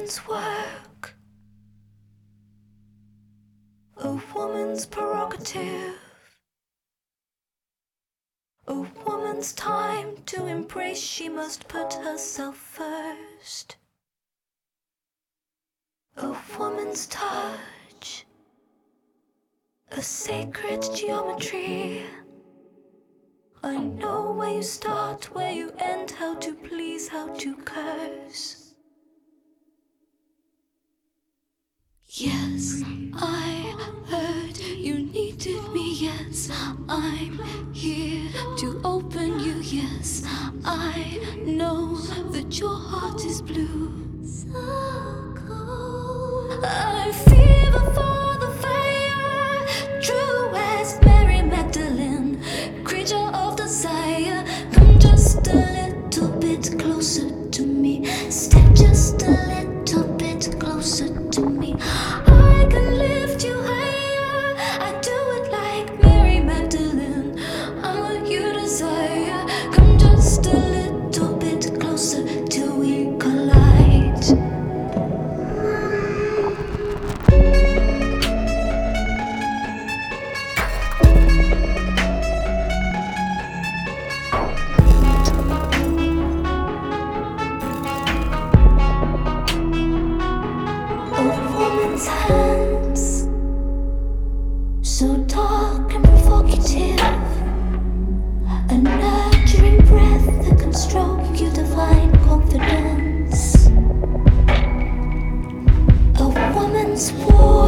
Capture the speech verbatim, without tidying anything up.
woman's work, a woman's prerogative, a woman's time to embrace. She must put herself first. A woman's touch, a sacred geometry. I know where you start, where you end, how to please, how to curse. Yes, I heard you needed me. Yes, I'm here to open you. Yes, I know that your heart is blue. So cold. I fever for the fire, true as Mary Magdalene, creature of desire. Come just a little bit closer to me. Step just a little bit closer to me. I can lift you higher. I do it like Mary Magdalene. I'm what you desire. Come just a little bit closer till we collide. Hands, so dark and provocative, a nurturing breath that can stroke your divine confidence. A woman's war.